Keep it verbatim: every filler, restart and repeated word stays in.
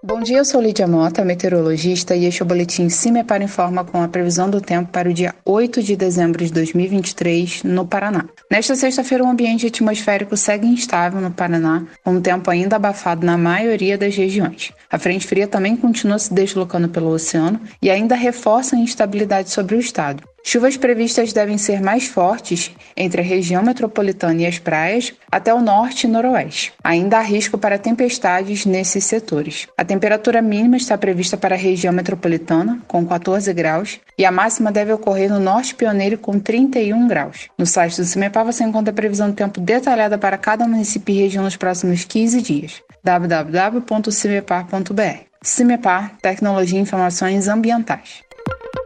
Bom dia, eu sou Lídia Mota, meteorologista, e este é o boletim CIMEPAR Informa com a previsão do tempo para o dia oito de dezembro de dois mil e vinte e três, no Paraná. Nesta sexta-feira, o ambiente atmosférico segue instável no Paraná, com o tempo ainda abafado na maioria das regiões. A frente fria também continua se deslocando pelo oceano e ainda reforça a instabilidade sobre o estado. Chuvas previstas devem ser mais fortes entre a região metropolitana e as praias, até o norte e noroeste. Ainda há risco para tempestades nesses setores. A temperatura mínima está prevista para a região metropolitana, com quatorze graus, e a máxima deve ocorrer no norte pioneiro, com trinta e um graus. No site do CIMEPAR você encontra a previsão do tempo detalhada para cada município e região nos próximos quinze dias. w w w ponto cimepar ponto b r. CIMEPAR, Tecnologia e Informações Ambientais.